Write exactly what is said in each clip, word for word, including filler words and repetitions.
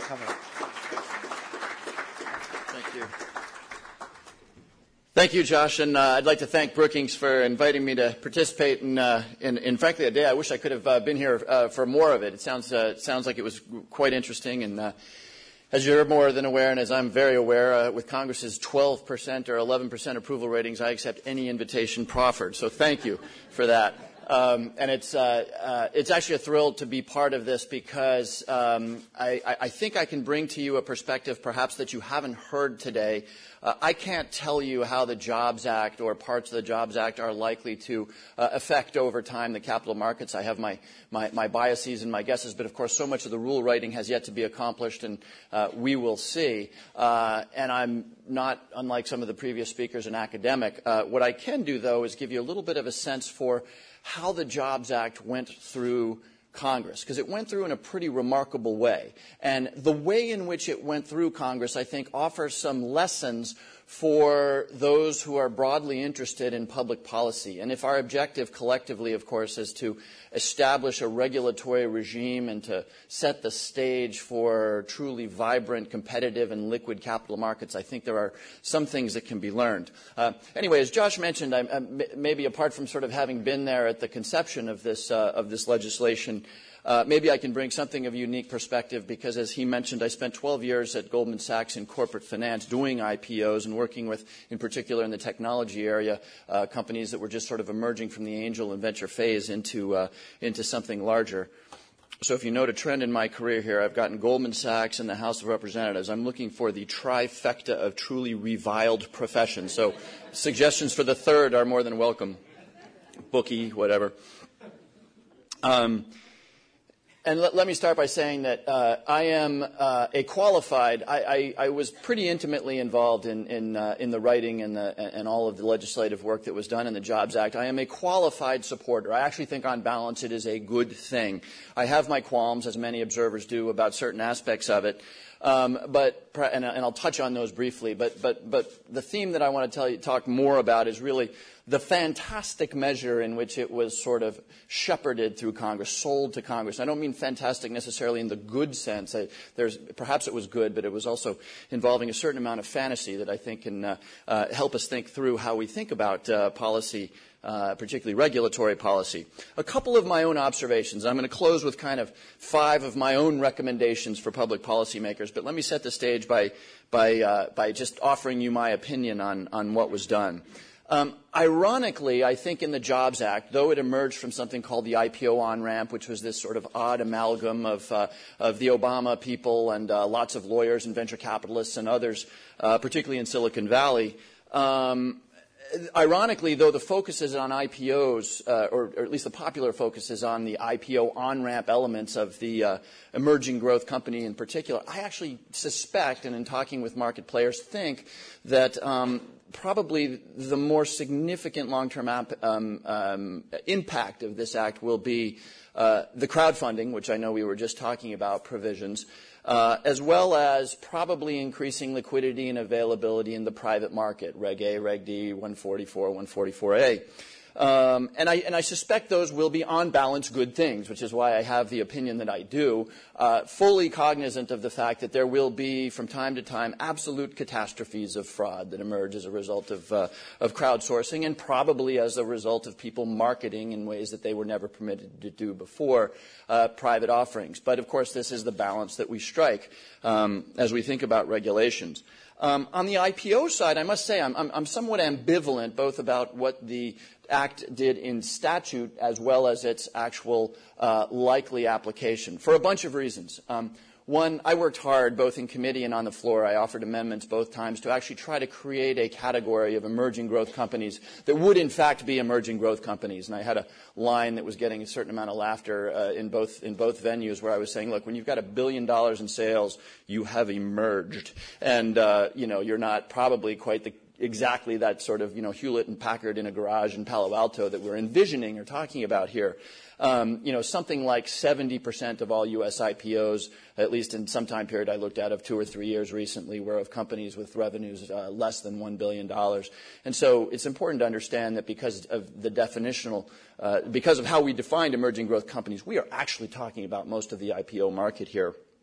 cover. Thank you. Thank you, Josh, and uh, I'd like to thank Brookings for inviting me to participate in, uh, in, in frankly, a day I wish I could have uh, been here uh, for more of it. It sounds, uh, it sounds like it was quite interesting, and uh, as you're more than aware, and as I'm very aware, uh, with Congress's twelve percent or eleven percent approval ratings, I accept any invitation proffered. So thank you for that. Um, and it's uh, uh, it's actually a thrill to be part of this because um, I, I think I can bring to you a perspective perhaps that you haven't heard today. Uh, I can't tell you how the Jobs Act or parts of the Jobs Act are likely to uh, affect over time the capital markets. I have my, my, my biases and my guesses, but of course so much of the rule writing has yet to be accomplished, and uh, we will see. Uh, and I'm not, unlike some of the previous speakers, an academic. Uh, what I can do, though, is give you a little bit of a sense for how the Jobs Act went through Congress, because it went through in a pretty remarkable way. And the way in which it went through Congress, I think, offers some lessons for those who are broadly interested in public policy. And if our objective collectively, of course, is to establish a regulatory regime and to set the stage for truly vibrant, competitive, and liquid capital markets, I think there are some things that can be learned. Uh, anyway, as Josh mentioned, I'm, I'm, maybe apart from sort of having been there at the conception of this, uh, of this legislation, Uh, maybe I can bring something of a unique perspective because, as he mentioned, I spent twelve years at Goldman Sachs in corporate finance doing I P Os and working with, in particular in the technology area, uh, companies that were just sort of emerging from the angel and venture phase into, uh, into something larger. So if you note a trend in my career here, I've gotten Goldman Sachs and the House of Representatives. I'm looking for the trifecta of truly reviled professions. So suggestions for the third are more than welcome. Bookie, whatever. Um, And let, let me start by saying that uh, I am uh, a qualified. I, I, I was pretty intimately involved in in, uh, in the writing and, the, and all of the legislative work that was done in the Jobs Act. I am a qualified supporter. I actually think, on balance, it is a good thing. I have my qualms, as many observers do, about certain aspects of it. Um, but and, and I'll touch on those briefly. But but but the theme that I want to tell you, talk more about is really the fantastic measure in which it was sort of shepherded through Congress, sold to Congress. I don't mean fantastic necessarily in the good sense. I, there's, perhaps it was good, but it was also involving a certain amount of fantasy that I think can uh, uh, help us think through how we think about uh, policy, uh, particularly regulatory policy. A couple of my own observations. I'm going to close with kind of five of my own recommendations for public policymakers, but let me set the stage by, by, uh, by just offering you my opinion on, on what was done. Um, ironically, I think in the Jobs Act, though it emerged from something called the I P O on-ramp, which was this sort of odd amalgam of, uh, of the Obama people and uh, lots of lawyers and venture capitalists and others, uh, particularly in Silicon Valley, um, ironically, though the focus is on I P Os, uh, or, or at least the popular focus is on the I P O on-ramp elements of the uh, emerging growth company in particular, I actually suspect, and in talking with market players, think that um, probably the more significant long-term um, um, impact of this act will be uh, the crowdfunding, which I know we were just talking about, provisions, uh, as well as probably increasing liquidity and availability in the private market, Reg A, Reg D, one forty-four, one forty-four A. Um, and, I, and I suspect those will be, on balance, good things, which is why I have the opinion that I do, uh, fully cognizant of the fact that there will be, from time to time, absolute catastrophes of fraud that emerge as a result of, uh, of crowdsourcing and probably as a result of people marketing in ways that they were never permitted to do before uh, private offerings. But, of course, this is the balance that we strike um, as we think about regulations. Um, on the I P O side, I must say I'm, I'm, I'm somewhat ambivalent both about what the Act did in statute as well as its actual uh, likely application for a bunch of reasons. Um, One, I worked hard both in committee and on the floor. I offered amendments both times to actually try to create a category of emerging growth companies that would in fact be emerging growth companies. And I had a line that was getting a certain amount of laughter uh, in both in both venues where I was saying, look, when you've got a billion dollars in sales, you have emerged. And, uh, you know, you're not probably quite the exactly that sort of, you know, Hewlett and Packard in a garage in Palo Alto that we're envisioning or talking about here. Um, you know, something like seventy percent of all U S I P Os, at least in some time period I looked at of two or three years recently, were of companies with revenues uh, less than one billion dollars. And so it's important to understand that because of the definitional, uh, because of how we defined emerging growth companies, we are actually talking about most of the I P O market here.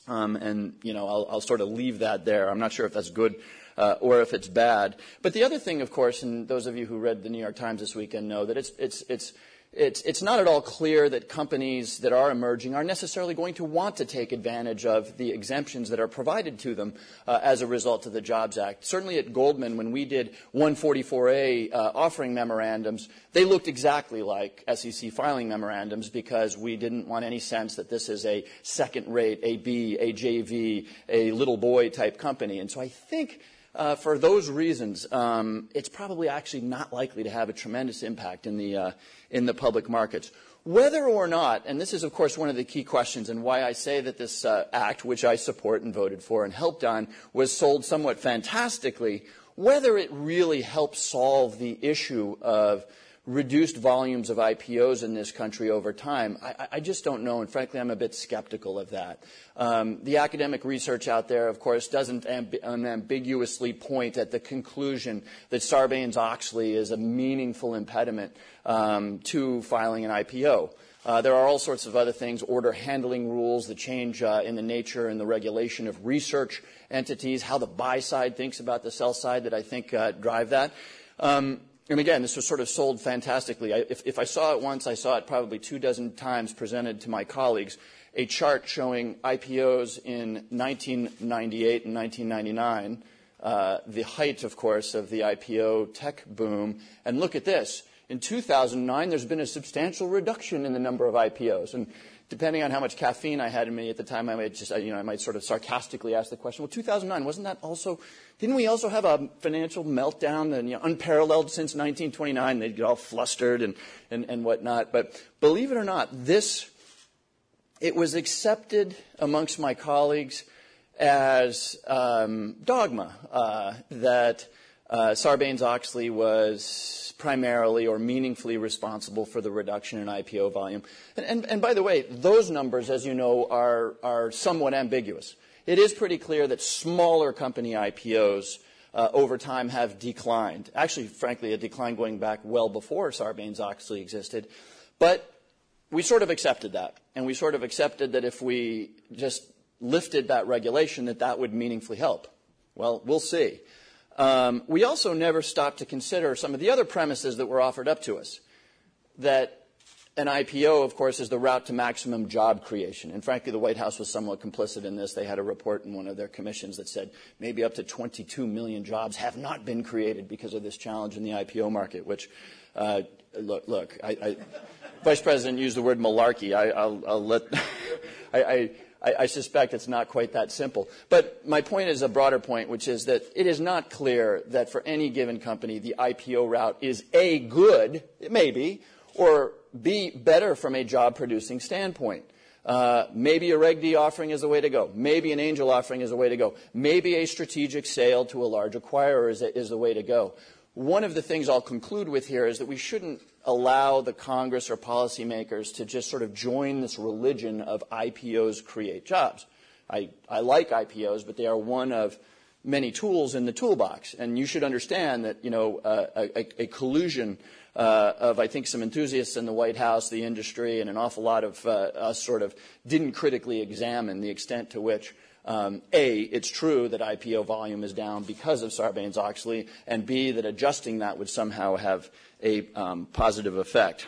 Um, and, you know, I'll, I'll sort of leave that there. I'm not sure if that's good uh, or if it's bad. But the other thing, of course, and those of you who read the New York Times this weekend know that it's, it's, it's, it's, it's not at all clear that companies that are emerging are necessarily going to want to take advantage of the exemptions that are provided to them uh, as a result of the Jobs Act. Certainly at Goldman, when we did one forty-four A uh, offering memorandums, they looked exactly like S E C filing memorandums because we didn't want any sense that this is a second-rate, a B, a J V, a little boy type company. And so I think Uh, for those reasons, um, it's probably actually not likely to have a tremendous impact in the uh, in the public markets. Whether or not, and this is, of course, one of the key questions and why I say that this uh, act, which I support and voted for and helped on, was sold somewhat fantastically, whether it really helps solve the issue of reduced volumes of I P Os in this country over time, I, I just don't know, and frankly, I'm a bit skeptical of that. Um, the academic research out there, of course, doesn't amb- unambiguously point at the conclusion that Sarbanes-Oxley is a meaningful impediment um, to filing an I P O. Uh, there are all sorts of other things, order handling rules, the change uh, in the nature and the regulation of research entities, how the buy side thinks about the sell side that I think uh, drive that. Um, And again, this was sort of sold fantastically. I, if, if I saw it once, I saw it probably two dozen times presented to my colleagues, a chart showing I P Os in nineteen ninety-eight and nineteen ninety-nine, uh, the height, of course, of the I P O tech boom. And look at this. In two thousand nine, there's been a substantial reduction in the number of I P Os. And depending on how much caffeine I had in me at the time, I might just, you know, I might sort of sarcastically ask the question, well, two thousand nine, wasn't that also, didn't we also have a financial meltdown and, you know, unparalleled since nineteen twenty-nine? They'd get all flustered and, and, and whatnot. But believe it or not, this, it was accepted amongst my colleagues as um, dogma uh, that uh, Sarbanes-Oxley was primarily or meaningfully responsible for the reduction in I P O volume. And, and, and by the way, those numbers, as you know, are, are somewhat ambiguous. It is pretty clear that smaller company I P Os uh, over time have declined. Actually, frankly, a decline going back well before Sarbanes-Oxley existed. But we sort of accepted that. And we sort of accepted that if we just lifted that regulation, that that would meaningfully help. Well, we'll see. Um, we also never stopped to consider some of the other premises that were offered up to us, that an I P O, of course, is the route to maximum job creation. And frankly, the White House was somewhat complicit in this. They had a report in one of their commissions that said maybe up to twenty-two million jobs have not been created because of this challenge in the I P O market, which, uh, look, look I, I, Vice President used the word malarkey. I, I'll, I'll let, I, I I, I suspect it's not quite that simple. But my point is a broader point, which is that it is not clear that for any given company, the I P O route is A, good, it may be, or B, better from a job-producing standpoint. Uh, maybe a Reg D offering is the way to go. Maybe an angel offering is the way to go. Maybe a strategic sale to a large acquirer is, is the way to go. One of the things I'll conclude with here is that we shouldn't allow the Congress or policymakers to just sort of join this religion of I P Os create jobs. I, I like I P Os, but they are one of many tools in the toolbox. And you should understand that, you know, uh, a, a collusion uh, of, I think, some enthusiasts in the White House, the industry, and an awful lot of uh, us sort of didn't critically examine the extent to which Um, A, it's true that I P O volume is down because of Sarbanes-Oxley, and B, that adjusting that would somehow have a um, positive effect.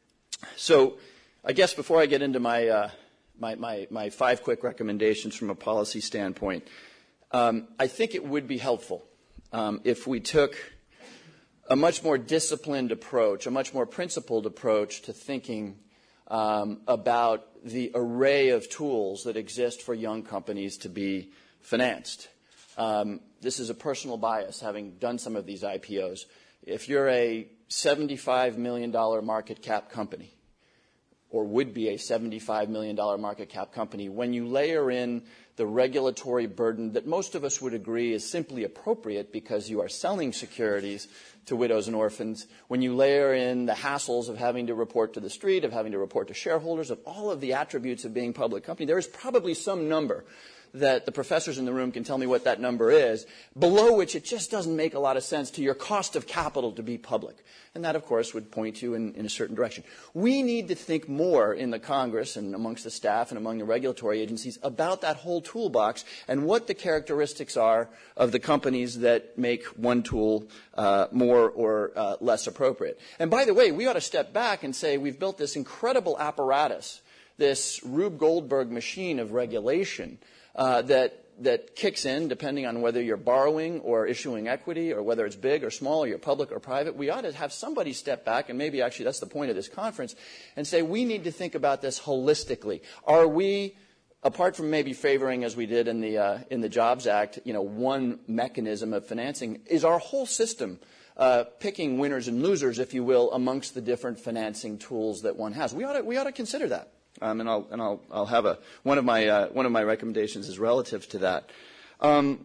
So I guess before I get into my, uh, my, my, my five quick recommendations from a policy standpoint, um, I think it would be helpful um, if we took a much more disciplined approach, a much more principled approach to thinking Um, about the array of tools that exist for young companies to be financed. Um, this is a personal bias, having done some of these I P Os. If you're a seventy-five million dollars market cap company, or would be a seventy-five million dollars market cap company, when you layer in the regulatory burden that most of us would agree is simply appropriate because you are selling securities to widows and orphans, when you layer in the hassles of having to report to the street, of having to report to shareholders, of all of the attributes of being a public company, there is probably some number that the professors in the room can tell me what that number is, below which it just doesn't make a lot of sense to your cost of capital to be public. And that, of course, would point you in, in a certain direction. We need to think more in the Congress and amongst the staff and among the regulatory agencies about that whole toolbox and what the characteristics are of the companies that make one tool uh, more or uh, less appropriate. And by the way, we ought to step back and say we've built this incredible apparatus, this Rube Goldberg machine of regulation uh, that that kicks in depending on whether you're borrowing or issuing equity or whether it's big or small or you're public or private. We ought to have somebody step back, and maybe actually that's the point of this conference, and say we need to think about this holistically. Are we, apart from maybe favoring, as we did in the, uh, in the Jobs Act, you know, one mechanism of financing, is our whole system uh, picking winners and losers, if you will, amongst the different financing tools that one has? We ought to, we ought to consider that. Um, and I'll and I'll I'll have a one of my uh, one of my recommendations is relative to that. Um,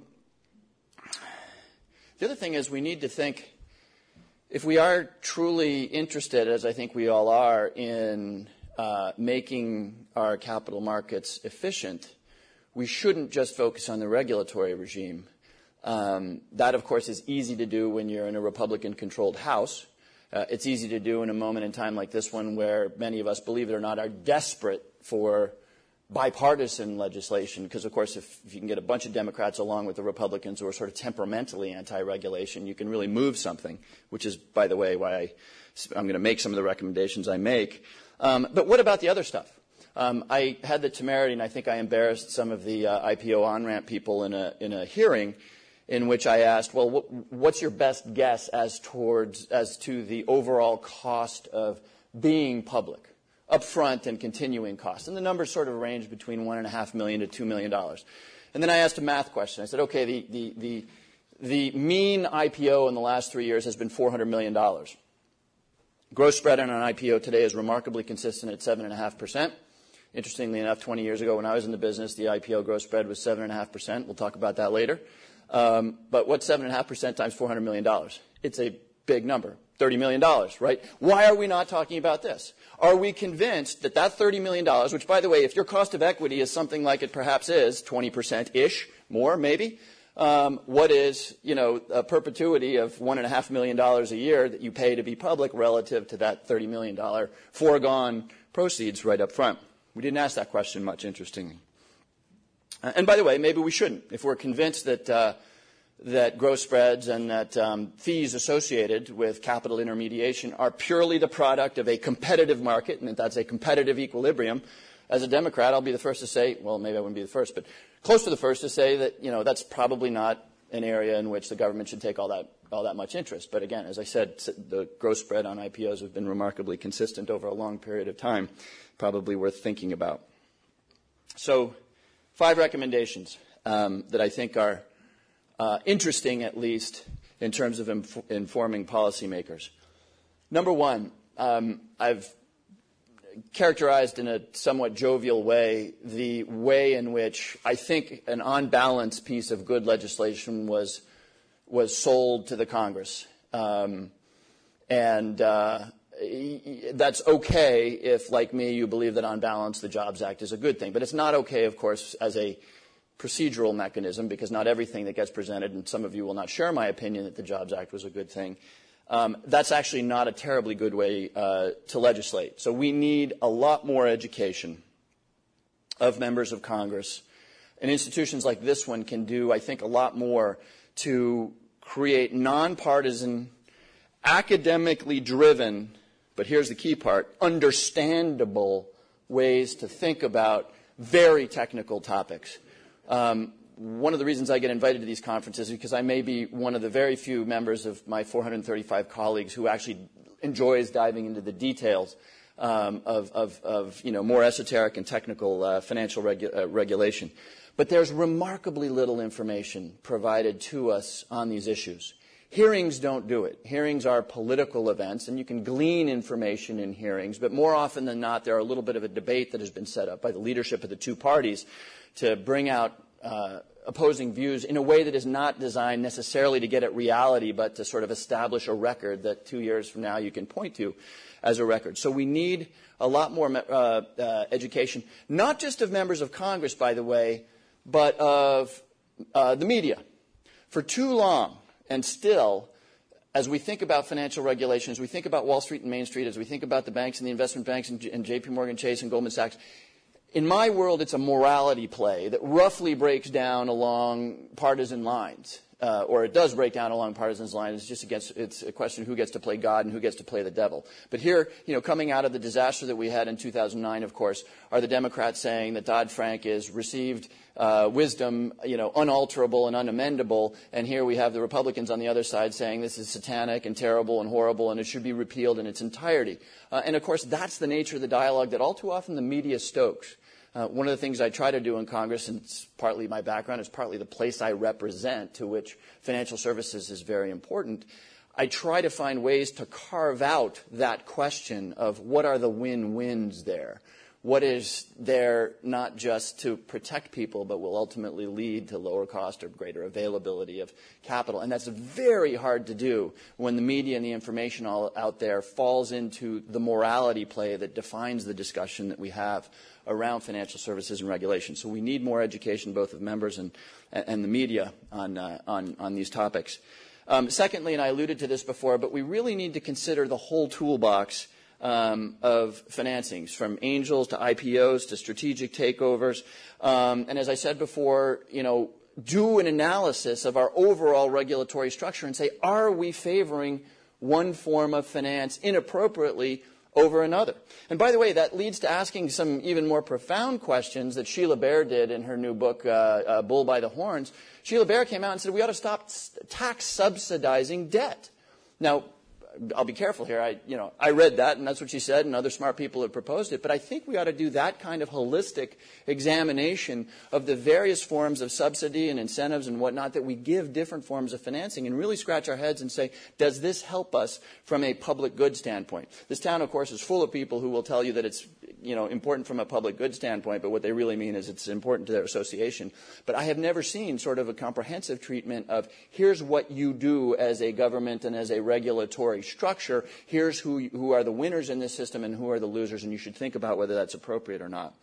the other thing is we need to think, if we are truly interested, as I think we all are, in uh, making our capital markets efficient, we shouldn't just focus on the regulatory regime. Um, that, of course, is easy to do when you're in a Republican-controlled House. Uh, it's easy to do in a moment in time like this one where many of us, believe it or not, are desperate for bipartisan legislation because, of course, if, if you can get a bunch of Democrats along with the Republicans who are sort of temperamentally anti-regulation, you can really move something, which is, by the way, why I, I'm going to make some of the recommendations I make. Um, but what about the other stuff? Um, I had the temerity, and I think I embarrassed some of the uh, I P O on-ramp people in a, in a hearing in which I asked, well, what, what's your best guess as towards as to the overall cost of being public, upfront and continuing costs? And the numbers sort of range between one and a half million to two million dollars. And then I asked a math question. I said, okay, the the the, the mean I P O in the last three years has been four hundred million dollars. Gross spread on an I P O today is remarkably consistent at seven and a half percent. Interestingly enough, twenty years ago when I was in the business, the I P O gross spread was seven and a half percent. We'll talk about that later. Um, but what's seven and a half percent times four hundred million dollars? It's a big number, thirty million dollars, right? Why are we not talking about this? Are we convinced that that thirty million dollars, which, by the way, if your cost of equity is something like it perhaps is, twenty percent-ish, more maybe, um, what is, you know, a perpetuity of one and a half million dollars a year that you pay to be public relative to that thirty million dollars foregone proceeds right up front? We didn't ask that question much, interestingly. And by the way, maybe we shouldn't. If we're convinced that uh, that gross spreads and that um, fees associated with capital intermediation are purely the product of a competitive market and that that's a competitive equilibrium, as a Democrat, I'll be the first to say, well, maybe I wouldn't be the first, but close to the first to say that, you know, that's probably not an area in which the government should take all that all that much interest. But again, as I said, the gross spread on I P Os have been remarkably consistent over a long period of time, probably worth thinking about. So, five recommendations um, that I think are uh, interesting, at least, in terms of inf- informing policymakers. Number one, um, I've characterized in a somewhat jovial way the way in which I think an on-balance piece of good legislation was was sold to the Congress. Um, and uh, that's okay if, like me, you believe that on balance the Jobs Act is a good thing. But it's not okay, of course, as a procedural mechanism, because not everything that gets presented, and some of you will not share my opinion that the Jobs Act was a good thing, um, that's actually not a terribly good way uh, to legislate. So we need a lot more education of members of Congress. And institutions like this one can do, I think, a lot more to create nonpartisan, academically driven, but here's the key part, understandable ways to think about very technical topics. Um, one of the reasons I get invited to these conferences is because I may be one of the very few members of my four hundred thirty-five colleagues who actually enjoys diving into the details um, of, of, of, you know, more esoteric and technical uh, financial regu- uh, regulation. But there's remarkably little information provided to us on these issues. Hearings don't do it. Hearings are political events, and you can glean information in hearings, but more often than not, they're a little bit of a debate that has been set up by the leadership of the two parties to bring out uh, opposing views in a way that is not designed necessarily to get at reality, but to sort of establish a record that two years from now you can point to as a record. So we need a lot more uh, uh, education, not just of members of Congress, by the way, but of uh, the media. For too long, and still, as we think about financial regulation, as we think about Wall Street and Main Street, as we think about the banks and the investment banks and, and J P Morgan Chase and Goldman Sachs, in my world, it's a morality play that roughly breaks down along partisan lines. Uh, or it does break down along partisan lines. It's just against, it's a question of who gets to play God and who gets to play the devil. But here, you know, coming out of the disaster that we had in two thousand nine, of course, are the Democrats saying that Dodd-Frank is received uh, wisdom, you know, unalterable and unamendable. And here we have the Republicans on the other side saying this is satanic and terrible and horrible and it should be repealed in its entirety. Uh, and, of course, that's the nature of the dialogue that all too often the media stokes. Uh, one of the things I try to do in Congress, and it's partly my background, it's partly the place I represent, to which financial services is very important, I try to find ways to carve out that question of what are the win-wins there. What is there not just to protect people, but will ultimately lead to lower cost or greater availability of capital. And that's very hard to do when the media and the information all out there falls into the morality play that defines the discussion that we have around financial services and regulation. So we need more education, both of members and, and the media, on, uh, on, on these topics. Um, secondly, and I alluded to this before, but we really need to consider the whole toolbox Um, of financings, from angels to I P Os to strategic takeovers. Um, and as I said before, you know, do an analysis of our overall regulatory structure and say, are we favoring one form of finance inappropriately over another? And by the way, that leads to asking some even more profound questions that Sheila Bair did in her new book, uh, uh, Bull by the Horns. Sheila Bair came out and said, we ought to stop tax subsidizing debt. Now, I'll be careful here. I, you know, I read that, and that's what she said, and other smart people have proposed it. But I think we ought to do that kind of holistic examination of the various forms of subsidy and incentives and whatnot that we give different forms of financing, and really scratch our heads and say, does this help us from a public good standpoint? This town, of course, is full of people who will tell you that it's, you know, important from a public good standpoint, but what they really mean is it's important to their association. But I have never seen sort of a comprehensive treatment of here's what you do as a government and as a regulatory structure. Here's who, who are the winners in this system and who are the losers, and you should think about whether that's appropriate or not.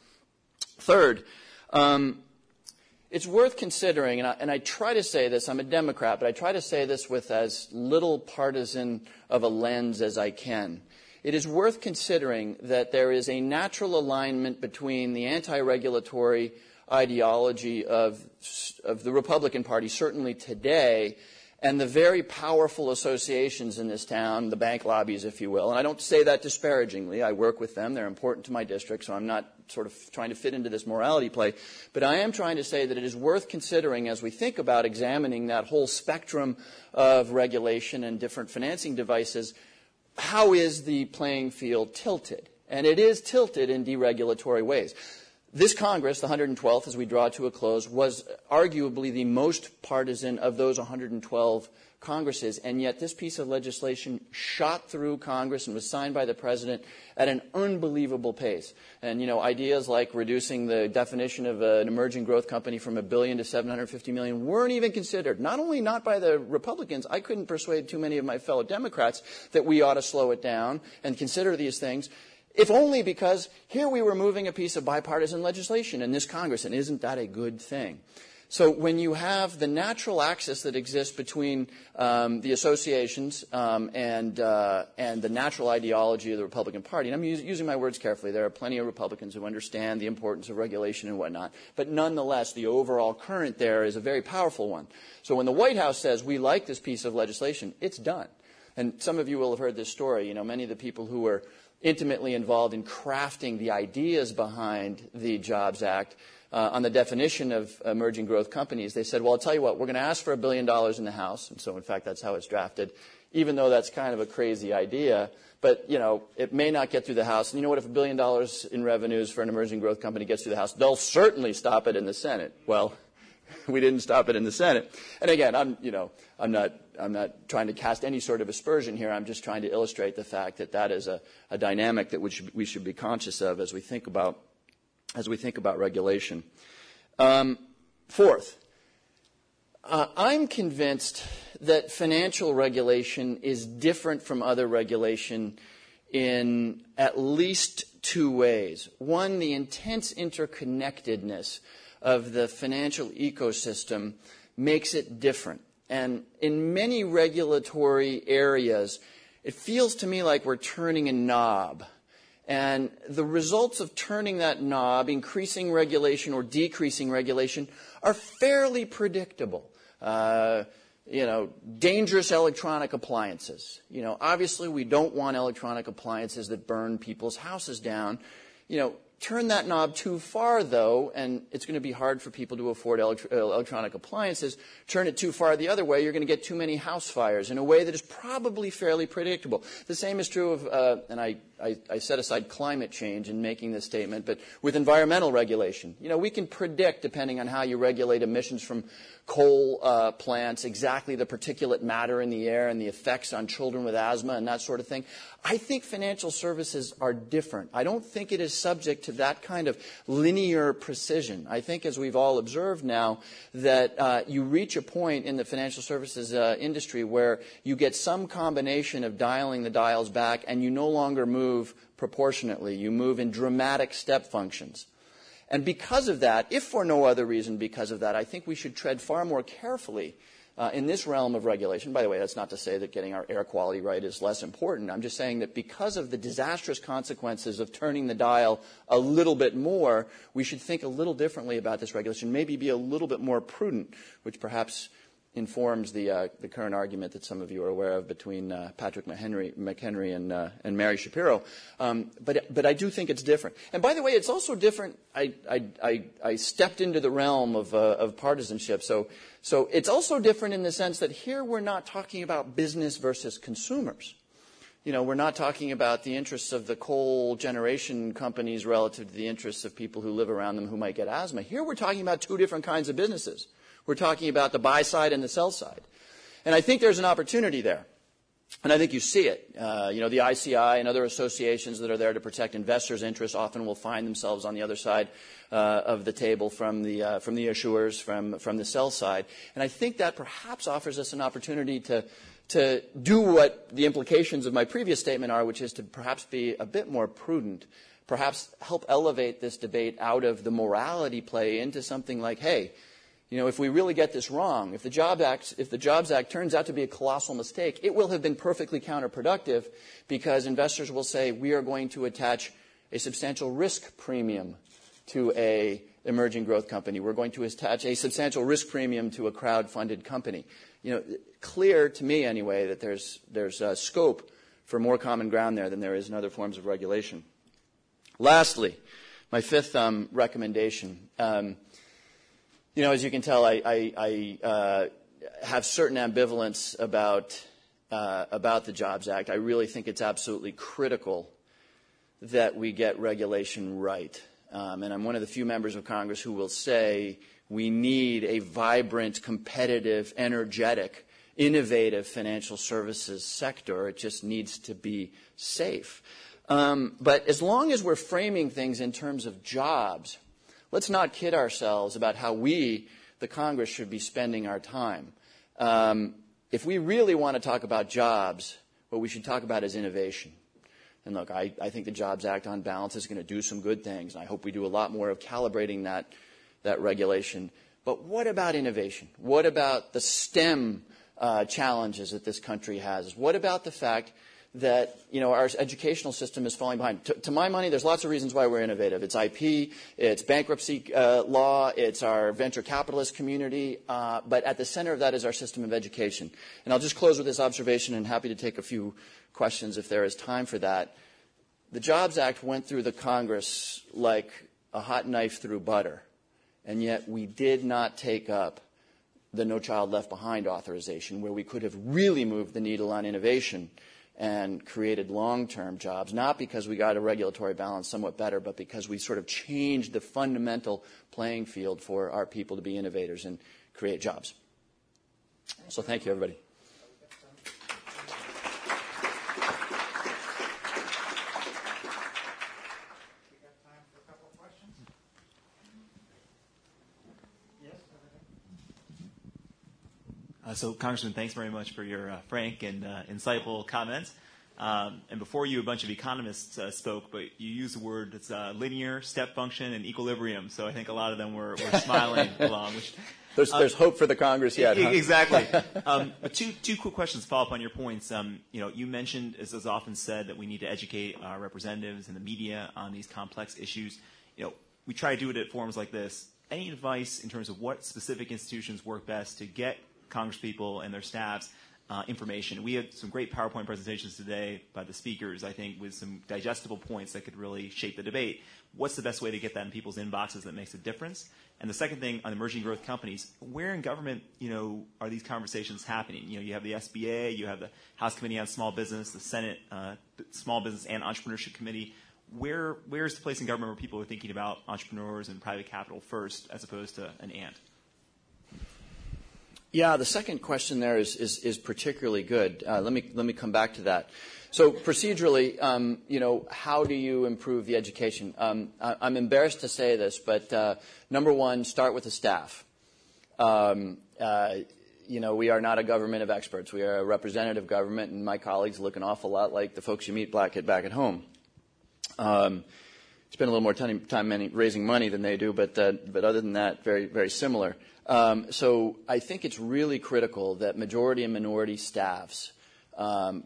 Third, um, it's worth considering, and I, and I try to say this, I'm a Democrat, but I try to say this with as little partisan of a lens as I can. It is worth considering that there is a natural alignment between the anti-regulatory ideology of, of the Republican Party, certainly today, and the very powerful associations in this town, the bank lobbies, if you will. And I don't say that disparagingly. I work with them. They're important to my district, so I'm not sort of trying to fit into this morality play. But I am trying to say that it is worth considering as we think about examining that whole spectrum of regulation and different financing devices, how is the playing field tilted? And it is tilted in deregulatory ways. This Congress, the one hundred twelfth, as we draw to a close, was arguably the most partisan of those one hundred twelve Congresses, and yet this piece of legislation shot through Congress and was signed by the President at an unbelievable pace. And, you know, ideas like reducing the definition of an emerging growth company from a billion to seven hundred fifty million weren't even considered. Not only not by the Republicans, I couldn't persuade too many of my fellow Democrats that we ought to slow it down and consider these things, if only because here we were moving a piece of bipartisan legislation in this Congress, and isn't that a good thing? So when you have the natural axis that exists between um, the associations um, and, uh, and the natural ideology of the Republican Party, and I'm us- using my words carefully, there are plenty of Republicans who understand the importance of regulation and whatnot, but nonetheless, the overall current there is a very powerful one. So when the White House says, we like this piece of legislation, it's done. And some of you will have heard this story. You know, many of the people who were intimately involved in crafting the ideas behind the Jobs Act uh, on the definition of emerging growth companies, they said, well, I'll tell you what, we're going to ask for a billion dollars in the House. And so, in fact, that's how it's drafted, even though that's kind of a crazy idea. But, you know, it may not get through the House. And you know what? If a billion dollars in revenues for an emerging growth company gets through the House, they'll certainly stop it in the Senate. Well, we didn't stop it in the Senate. And again, I'm, you know, I'm not, I'm not trying to cast any sort of aspersion here. I'm just trying to illustrate the fact that that is a, a dynamic that we should, we should be conscious of as we think about, as we think about regulation. Um, fourth, uh, I'm convinced that financial regulation is different from other regulation in at least two ways. One, the intense interconnectedness of the financial ecosystem makes it different. And in many regulatory areas, it feels to me like we're turning a knob. And the results of turning that knob, increasing regulation or decreasing regulation, are fairly predictable. Uh, you know, dangerous electronic appliances. You know, obviously we don't want electronic appliances that burn people's houses down. You know, turn that knob too far, though, and it's going to be hard for people to afford elect- electronic appliances. Turn it too far the other way, you're going to get too many house fires in a way that is probably fairly predictable. The same is true of, uh, and I, I, I set aside climate change in making this statement, but with environmental regulation. You know, we can predict, depending on how you regulate emissions from coal uh, plants, exactly the particulate matter in the air and the effects on children with asthma and that sort of thing. I think financial services are different. I don't think it is subject to that kind of linear precision. I think, as we've all observed now, that uh, you reach a point in the financial services uh, industry where you get some combination of dialing the dials back and you no longer move proportionately. You move in dramatic step functions. And because of that, if for no other reason because of that, I think we should tread far more carefully uh, in this realm of regulation. By the way, that's not to say that getting our air quality right is less important. I'm just saying that because of the disastrous consequences of turning the dial a little bit more, we should think a little differently about this regulation, maybe be a little bit more prudent, which perhaps informs the, uh, the current argument that some of you are aware of between uh, Patrick McHenry, McHenry and, uh, and Mary Shapiro. Um, but, but I do think it's different. And by the way, it's also different. I, I, I, I stepped into the realm of, uh, of partisanship. So, so it's also different in the sense that here we're not talking about business versus consumers. You know, we're not talking about the interests of the coal generation companies relative to the interests of people who live around them who might get asthma. Here we're talking about two different kinds of businesses. We're talking about the buy side and the sell side. And I think there's an opportunity there. And I think you see it. Uh, you know, the I C I and other associations that are there to protect investors' interests often will find themselves on the other side uh, of the table from the, uh, from the issuers, from, from the sell side. And I think that perhaps offers us an opportunity to, to do what the implications of my previous statement are, which is to perhaps be a bit more prudent, perhaps help elevate this debate out of the morality play into something like, hey, you know, if we really get this wrong, if the Jobs Act, if the Jobs Act turns out to be a colossal mistake, it will have been perfectly counterproductive because investors will say we are going to attach a substantial risk premium to a emerging growth company. We're going to attach a substantial risk premium to a crowd-funded company. You know, clear to me anyway that there's there's uh, scope for more common ground there than there is in other forms of regulation. Lastly, my fifth um, recommendation. Um, You know, as you can tell, I, I, I uh, have certain ambivalence about, uh, about the Jobs Act. I really think it's absolutely critical that we get regulation right. Um, and I'm one of the few members of Congress who will say we need a vibrant, competitive, energetic, innovative financial services sector. It just needs to be safe. Um, but as long as we're framing things in terms of jobs, let's not kid ourselves about how we, the Congress, should be spending our time. Um, if we really want to talk about jobs, what we should talk about is innovation. And look, I, I think the Jobs Act on balance is going to do some good things, and I hope we do a lot more of calibrating that, that regulation. But what about innovation? What about the STEM uh, challenges that this country has? What about the fact that, you know, our educational system is falling behind? To, to my money, there's lots of reasons why we're innovative. It's I P, it's bankruptcy uh, law, it's our venture capitalist community, uh, but at the center of that is our system of education. And I'll just close with this observation, and happy to take a few questions if there is time for that. The Jobs Act went through the Congress like a hot knife through butter, and yet we did not take up the No Child Left Behind authorization, where we could have really moved the needle on innovation and created long-term jobs, not because we got a regulatory balance somewhat better, but because we sort of changed the fundamental playing field for our people to be innovators and create jobs. So thank you, everybody. Uh, so, Congressman, thanks very much for your uh, frank and uh, insightful comments. Um, and before you, a bunch of economists uh, spoke, but you used the word it's uh, linear, step function, and equilibrium. So I think a lot of them were, were smiling along. Which, there's, uh, there's hope for the Congress yet. Huh? Exactly. um, but two two quick questions to follow up on your points. Um, you know, you mentioned, as is often said, that we need to educate our representatives and the media on these complex issues. You know, we try to do it at forums like this. Any advice in terms of what specific institutions work best to get congresspeople and their staffs Uh, information? We had some great PowerPoint presentations today by the speakers, I think, with some digestible points that could really shape the debate. What's the best way to get that in people's inboxes that makes a difference? And the second thing on emerging growth companies, where in government, you know, are these conversations happening? You know, you have the S B A, you have the House Committee on Small Business, the Senate uh, Small Business and Entrepreneurship Committee. Where where is the place in government where people are thinking about entrepreneurs and private capital first as opposed to an ant? Yeah, the second question there is is, is particularly good. Uh, let me let me come back to that. So procedurally, um, you know, how do you improve the education? Um, I, I'm embarrassed to say this, but uh, number one, start with the staff. Um, uh, you know, we are not a government of experts. We are a representative government, and my colleagues look an awful lot like the folks you meet back at back at home. Um, spend a little more time, time raising money than they do, but uh, but other than that, very very similar. Um, so I think it's really critical that majority and minority staffs um,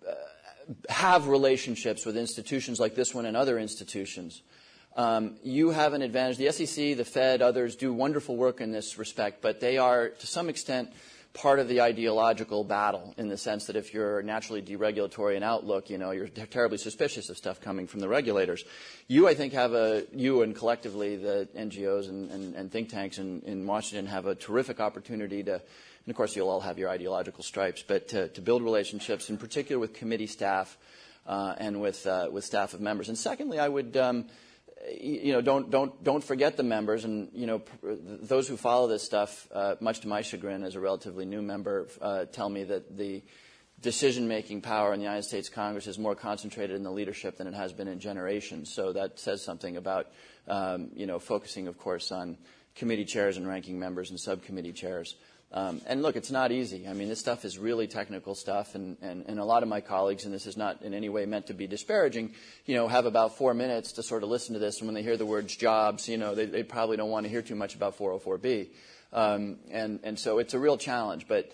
have relationships with institutions like this one and other institutions. Um, you have an advantage. The S E C, the Fed, others do wonderful work in this respect, but they are, to some extent, part of the ideological battle in the sense that if you're naturally deregulatory in outlook, you know, you're terribly suspicious of stuff coming from the regulators. You, I think, have a, you and collectively the N G Os and, and, and think tanks in, in Washington have a terrific opportunity to, and of course you'll all have your ideological stripes, but to, to build relationships, in particular with committee staff uh, and with, uh, with staff of members. And secondly, I would, um, you know, don't don't don't forget the members, and you know, those who follow this stuff. Uh, much to my chagrin, as a relatively new member, uh, tell me that the decision-making power in the United States Congress is more concentrated in the leadership than it has been in generations. So that says something about, um, you know, focusing, of course, on committee chairs and ranking members and subcommittee chairs. Um, and look, it's not easy. I mean, this stuff is really technical stuff, and, and, and a lot of my colleagues, and this is not in any way meant to be disparaging, you know, have about four minutes to sort of listen to this, and when they hear the words jobs, you know, they, they probably don't want to hear too much about four oh four B. Um, and, and so it's a real challenge. But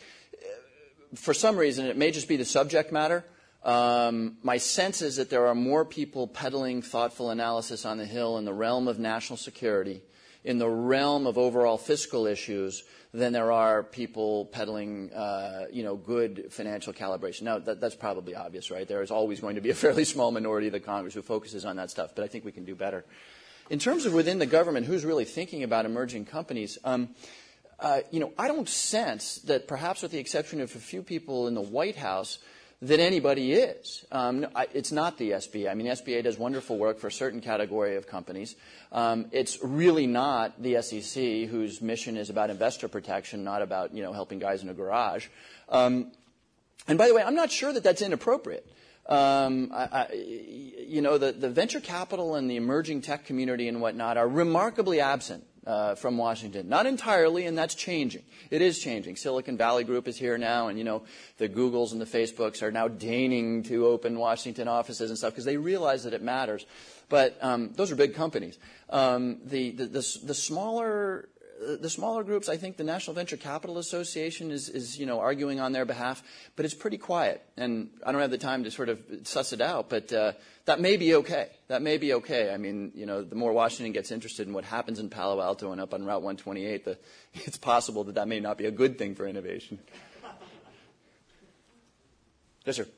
for some reason, it may just be the subject matter. Um, my sense is that there are more people peddling thoughtful analysis on the Hill in the realm of national security, in the realm of overall fiscal issues, than there are people peddling, uh, you know, good financial calibration. Now, that, that's probably obvious, right? There is always going to be a fairly small minority of the Congress who focuses on that stuff, but I think we can do better. In terms of within the government, who's really thinking about emerging companies, um, uh, you know, I don't sense that, perhaps with the exception of a few people in the White House, that anybody is. Um, I, it's not the S B A. I mean, the S B A does wonderful work for a certain category of companies. Um, it's really not the S E C, whose mission is about investor protection, not about, you know, helping guys in a garage. Um, and by the way, I'm not sure that that's inappropriate. Um, I, I, you know, the, the venture capital and the emerging tech community and whatnot are remarkably absent Uh, from Washington. Not entirely, and that's changing. It is changing. Silicon Valley Group is here now, and, you know, the Googles and the Facebooks are now deigning to open Washington offices and stuff because they realize that it matters. But um, those are big companies. Um, the, the, the, the smaller... The smaller groups, I think the National Venture Capital Association is, is, you know, arguing on their behalf, but it's pretty quiet. And I don't have the time to sort of suss it out, but uh, that may be okay. That may be okay. I mean, you know, the more Washington gets interested in what happens in Palo Alto and up on Route one twenty-eight, the, it's possible that that may not be a good thing for innovation. Yes, sir.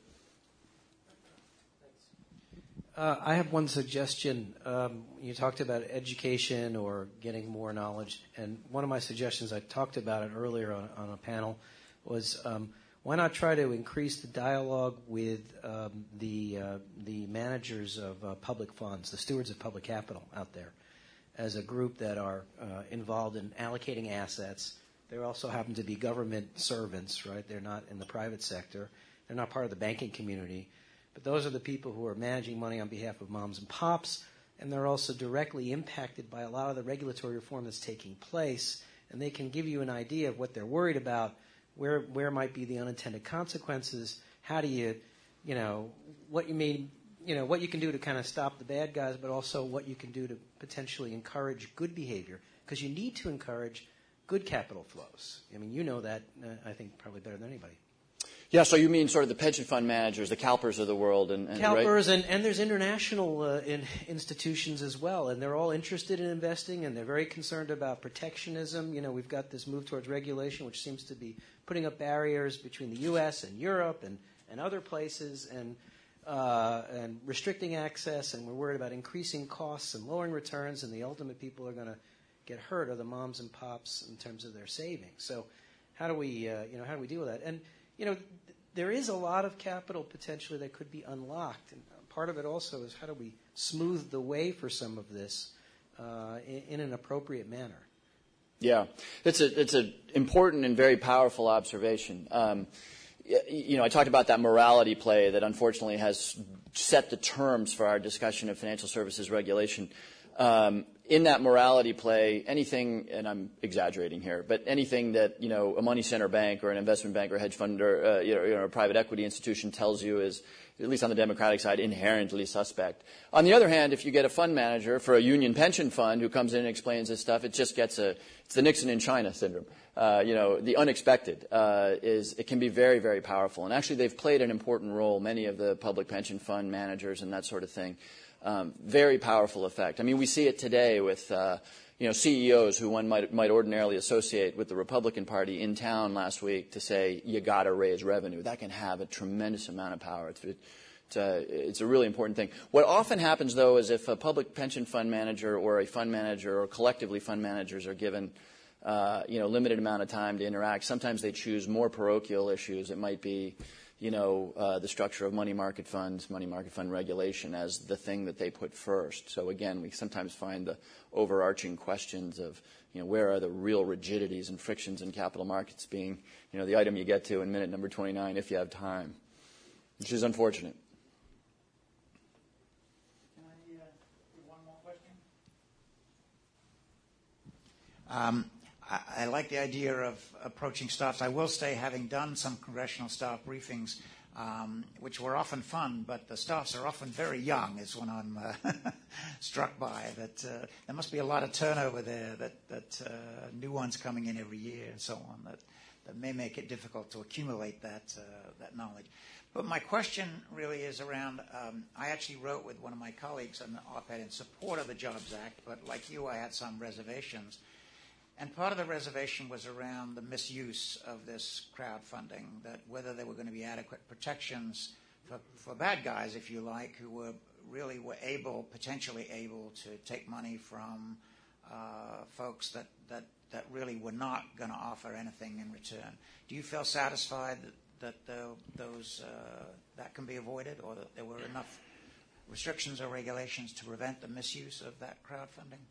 Uh, I have one suggestion. Um, you talked about education or getting more knowledge, and one of my suggestions, I talked about it earlier on, on a panel, was um, why not try to increase the dialogue with um, the uh, the managers of uh, public funds, the stewards of public capital out there, as a group that are uh, involved in allocating assets. They also happen to be government servants, right? They're not in the private sector. They're not part of the banking community. But those are the people who are managing money on behalf of moms and pops, and they're also directly impacted by a lot of the regulatory reform that's taking place, and they can give you an idea of what they're worried about, where where might be the unintended consequences, how do you you know, what you mean, you know, what you can do to kind of stop the bad guys, but also what you can do to potentially encourage good behavior, because you need to encourage good capital flows. I mean, you know that, uh, I think, probably better than anybody. Yeah, so you mean sort of the pension fund managers, the CalPERS of the world. and, and CalPERS, right? and, and there's international uh, in institutions as well, and they're all interested in investing, and they're very concerned about protectionism. You know, we've got this move towards regulation, which seems to be putting up barriers between the U S and Europe and, and other places, and uh, and restricting access, and we're worried about increasing costs and lowering returns, and the ultimate people are going to get hurt are the moms and pops in terms of their savings. So how do we, uh, you know, how do we deal with that? And you know, th- there is a lot of capital potentially that could be unlocked, and part of it also is how do we smooth the way for some of this uh, in, in an appropriate manner. Yeah, it's a it's an important and very powerful observation. Um, you know, I talked about that morality play that unfortunately has set the terms for our discussion of financial services regulation. Um, in that morality play, anything, and I'm exaggerating here, but anything that, you know, a money center bank or an investment bank or a hedge fund or uh, you know, you know, a private equity institution tells you is, at least on the Democratic side, inherently suspect. On the other hand, if you get a fund manager for a union pension fund who comes in and explains this stuff, it just gets a, it's the Nixon in China syndrome. Uh, you know, the unexpected uh, is, it can be very, very powerful. And actually they've played an important role, many of the public pension fund managers and that sort of thing. Um, very powerful effect. I mean, we see it today with, uh, you know, C E Os who one might, might ordinarily associate with the Republican Party in town last week to say, you got to raise revenue. That can have a tremendous amount of power. It's, it's, a, it's a really important thing. What often happens, though, is if a public pension fund manager or a fund manager or collectively fund managers are given, uh, you know, limited amount of time to interact, sometimes they choose more parochial issues. It might be, you know, uh, the structure of money market funds, money market fund regulation as the thing that they put first. So again, we sometimes find the overarching questions of, you know, where are the real rigidities and frictions in capital markets being, you know, the item you get to in minute number twenty-nine if you have time, which is unfortunate. Can I uh, do one more question? Um, I like the idea of approaching staffs. I will say, having done some congressional staff briefings, um, which were often fun, but the staffs are often very young, is what I'm uh, struck by. That uh, there must be a lot of turnover there, that, that uh, new ones coming in every year and so on, that, that may make it difficult to accumulate that, uh, that knowledge. But my question really is around, um, I actually wrote with one of my colleagues an op-ed in support of the Jobs Act, but like you, I had some reservations. And part of the reservation was around the misuse of this crowdfunding, that whether there were going to be adequate protections for, for bad guys, if you like, who were really were able, potentially able to take money from uh, folks that, that, that really were not going to offer anything in return. Do you feel satisfied that, that the, those uh, that can be avoided, or that there were enough restrictions or regulations to prevent the misuse of that crowdfunding?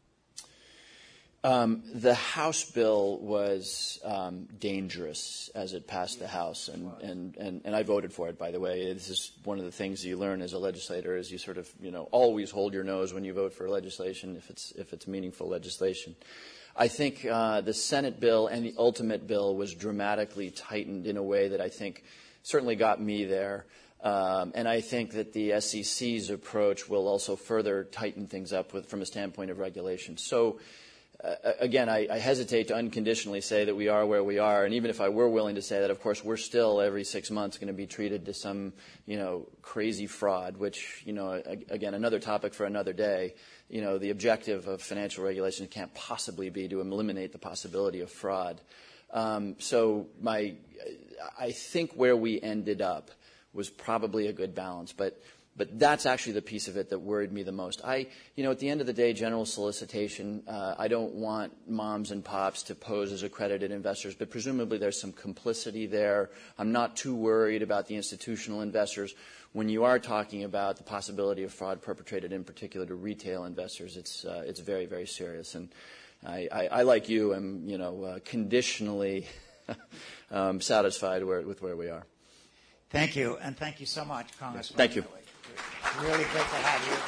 Um, the House bill was um, dangerous as it passed the House, and, and, and, and I voted for it, by the way. This is one of the things you learn as a legislator is you sort of, you know, always hold your nose when you vote for legislation if it's, if it's meaningful legislation. I think uh, the Senate bill and the ultimate bill was dramatically tightened in a way that I think certainly got me there. Um, and I think that the S E C's approach will also further tighten things up with, from a standpoint of regulation. So, Uh, again, I, I hesitate to unconditionally say that we are where we are, and even if I were willing to say that, of course, we're still every six months going to be treated to some, you know, crazy fraud, which, you know, again, another topic for another day. You know, the objective of financial regulation can't possibly be to eliminate the possibility of fraud. Um, so my, I think where we ended up was probably a good balance, but But that's actually the piece of it that worried me the most. I, you know, at the end of the day, general solicitation, uh, I don't want moms and pops to pose as accredited investors, but presumably there's some complicity there. I'm not too worried about the institutional investors. When you are talking about the possibility of fraud perpetrated in particular to retail investors, it's, uh, it's very, very serious. And I, I, I like you, am, you know, uh, conditionally um, satisfied where, with where we are. Thank you, and thank you so much, Congressman. Thank you. Really great to have you.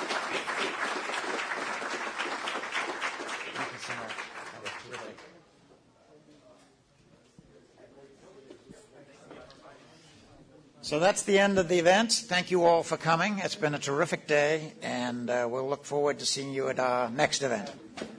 Thank you so much. That was terrific. So that's the end of the event. Thank you all for coming. It's been a terrific day, and uh, we'll look forward to seeing you at our next event.